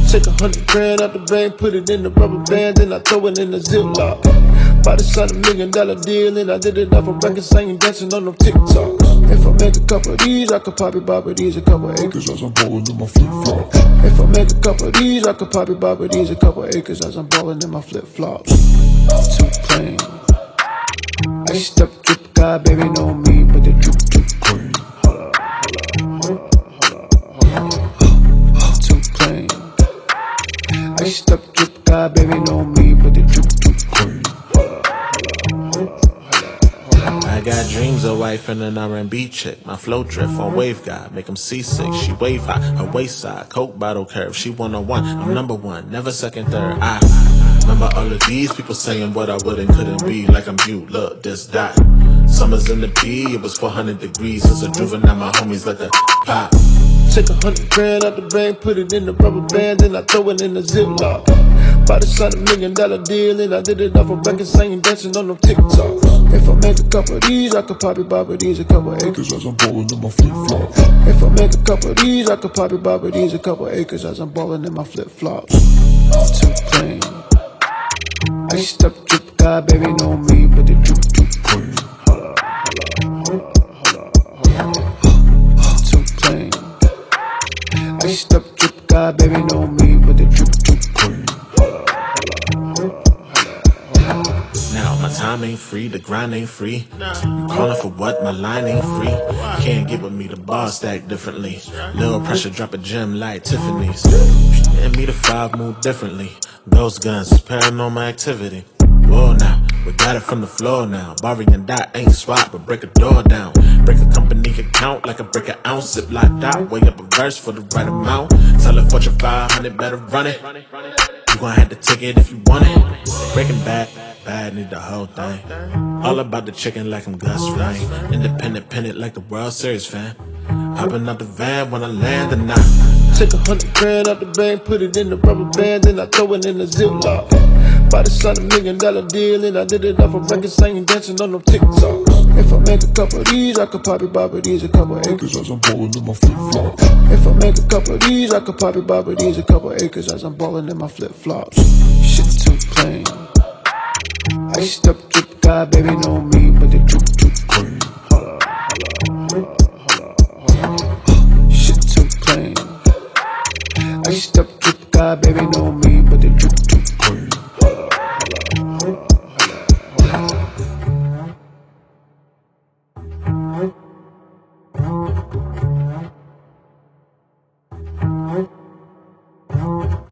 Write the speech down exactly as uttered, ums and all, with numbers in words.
Take a hundred grand out the bank, put it in the rubber band, then I throw it in the Ziploc. Bought the son a million dollar deal, and I did it off a record, singing, dancing on them TikToks. If I make a couple of these, I could probably buy with these a couple of acres as I'm ballin' in my flip-flops. If I make a couple of these, I could probably buy with these a couple of acres as I'm ballin' in my flip-flops. Too plain. I step drip guy, baby, know me, but the drip drip clean. Hold up, hold up, hold up, hold up, hold up. Too plain. I step drip guy, baby, know me, but the drip drip clean. I got dreams of wife and an R and B chick. My flow drift on wave guy, make him seasick. She wave high, her waist side, coke bottle curve. She one on one, I'm number one, never second, third. I remember all of these people saying what I would and couldn't be. Like I'm you, look, this dot. Summers in the B, it was four hundred degrees. As a juvenile, my homies let the pop. Take a hundred grand out the bank, put it in the rubber band, then I throw it in the Ziploc. Bought the son a million dollar deal, and I did it off a record, singing, dancing on them TikToks. If I make a couple of these, I could probably buy with these a couple of acres as I'm ballin' in my flip-flops. If I make a couple of these, I could probably buy with these a couple of acres as I'm ballin' in my flip-flops. Too plain. I step drip guy, baby, know me, but the drip drip clean. Hold up, hold up, hold up, hold up, hold up. Too plain. I step drip guy, baby, know me, but the drip drip clean. Now my time ain't free, the grind ain't free. You calling for what? My line ain't free. Can't get with me, the bar stack differently. Little pressure, drop a gem like Tiffany's. And me the five move differently. Those guns, paranormal activity. Whoa now, we got it from the floor now. Barry and Dot ain't swap, but break a door down. Break a company account like a break an ounce. Zip locked out, way up a verse for the right amount. Tell a Fortune five hundred, better run it. You gon' have to take it if you want it. Breaking bad, bad, need the whole thing. All about the chicken like I'm Gus Fring. Independent, pennant like the World Series fan. Hopping out the van when I land and I take a hundred grand out the bank, put it in the rubber band, then I throw it in the Ziploc. Bought the son a million dollar deal, and I did it off a record, singing, dancing on them TikToks. If I make a couple of these, I could probably buy with these a couple of acres as I'm ballin' in my flip-flops. If I make a couple of these, I could probably buy with these a couple of acres as I'm ballin' in my flip-flops. Shit too plain. I step drip guy, baby, know me, but the drip